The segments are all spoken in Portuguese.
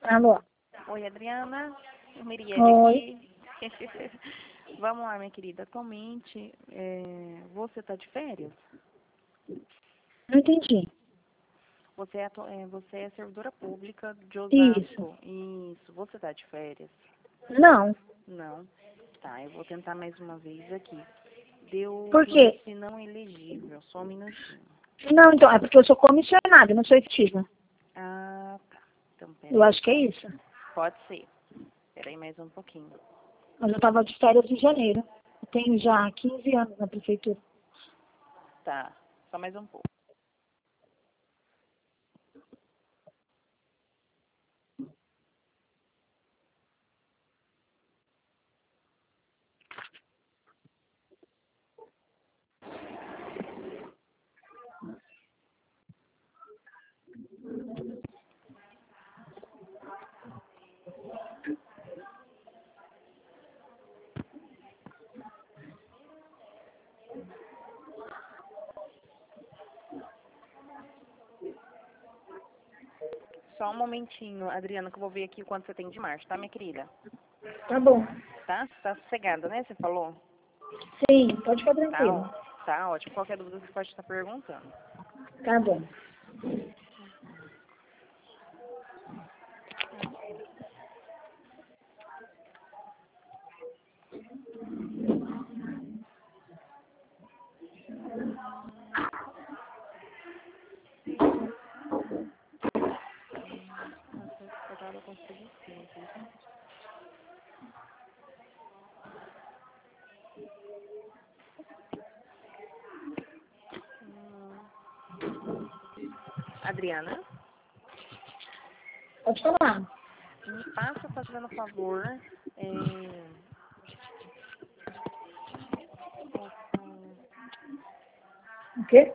Alô? Oi, Adriana. Mirielle Oi. aqui. Vamos lá, minha querida. Atualmente, você está de férias? Não entendi. Você é servidora pública de Isso. Osasco. Isso. Você está de férias? Não. Não. Tá, eu vou tentar mais uma vez aqui. Deu Por quê? índice não elegível. Só um minutinho. Não, então, é porque eu sou comissionada, não sou efetiva. Ah, tá. Então, Eu peraí. acho que é isso. Pode ser. Peraí mais um pouquinho. Mas eu estava de férias em janeiro. Eu tenho já 15 anos na prefeitura. Tá. Só mais um pouco. Só um momentinho, Adriana, que eu vou ver aqui o quanto você tem de marcha, tá, minha querida? Tá bom. Tá? Você tá sossegada, né? Você falou? Sim, pode ficar Tá, tranquilo. tá ótimo. Qualquer dúvida você pode estar perguntando. Tá bom. Eu consegui sim. Adriana, Pode falar. me passa fazendo favor. O quê?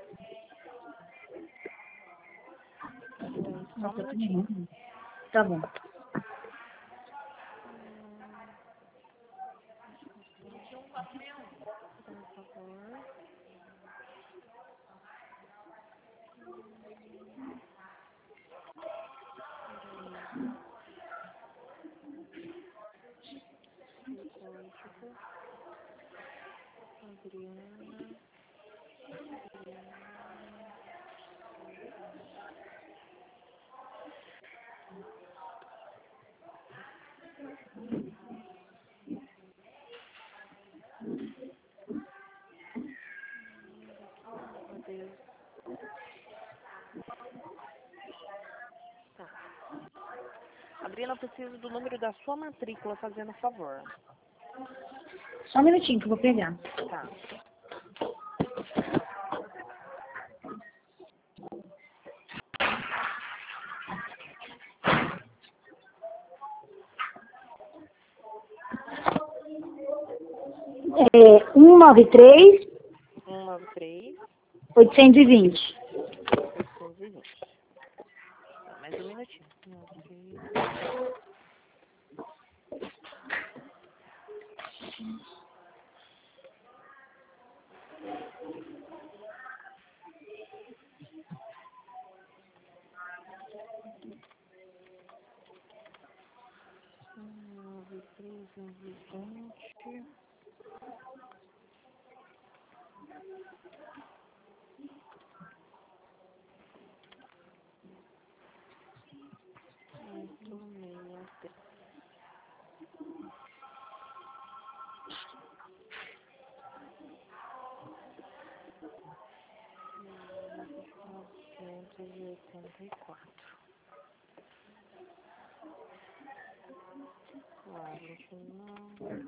Só um minutinho. Tá bom. Por favor. Código. Adriana. Meu Deus. Tá. Adriana, eu preciso do número da sua matrícula, fazendo favor. Só um minutinho que eu vou pegar. Tá. É 193 193 820. 820. Tá, mais um minutinho. 193. Nove, três, 920. Oito, meia, três. Novecentos e oitenta e quatro. Claro, 29.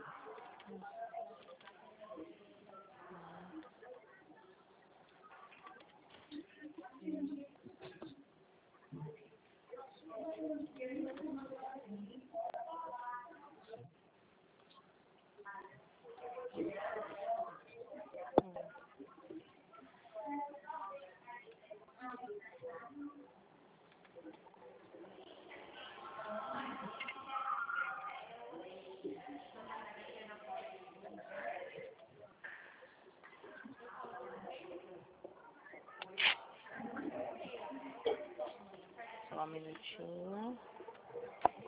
Só um minutinho.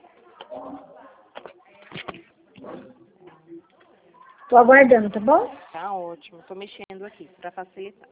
Tô aguardando, tá bom? Tá ótimo. Tô mexendo aqui para facilitar.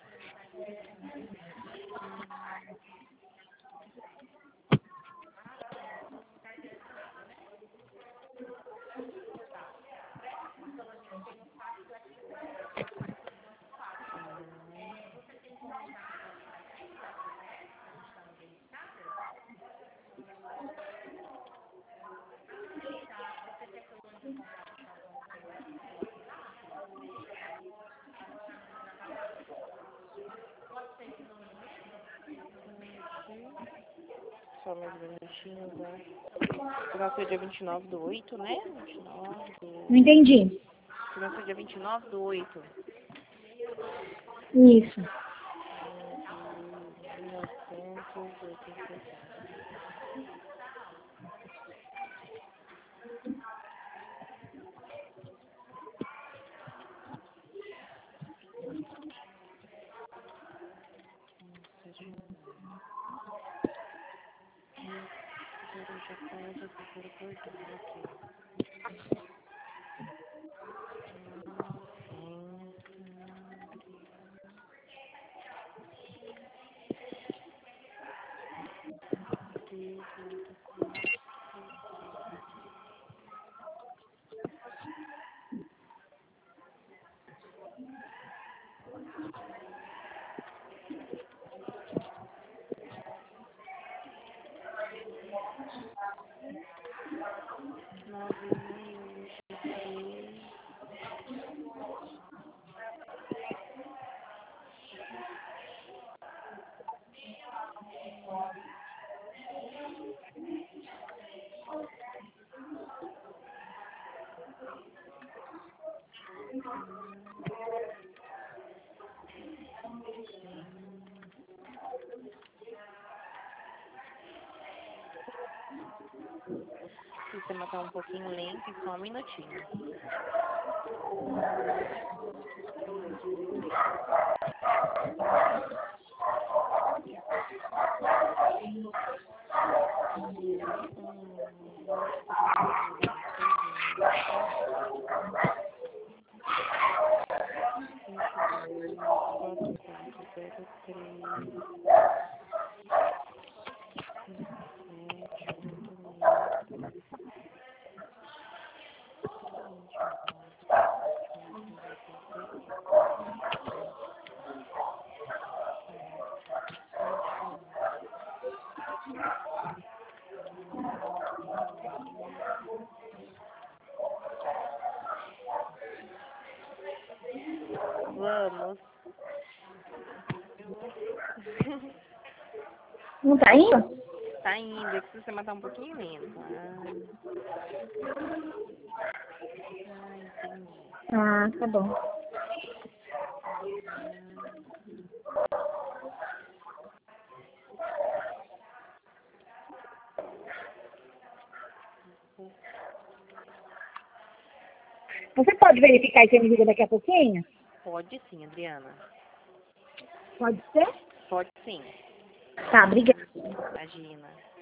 Só mais minutinhos, né? Nasceu dia 29/8, né? 29 do... Não entendi. Nasceu dia 29/8. Isso. 1984. O sistema tá um pouquinho lento, só um minutinho. Vamos. Não tá indo? Tá indo, é que o sistema tá um pouquinho lento. Entendi. Ah, tá bom. Você pode verificar e você me liga daqui a pouquinho? Pode sim, Adriana. Pode ser? Pode sim. Tá, obrigada. Imagina.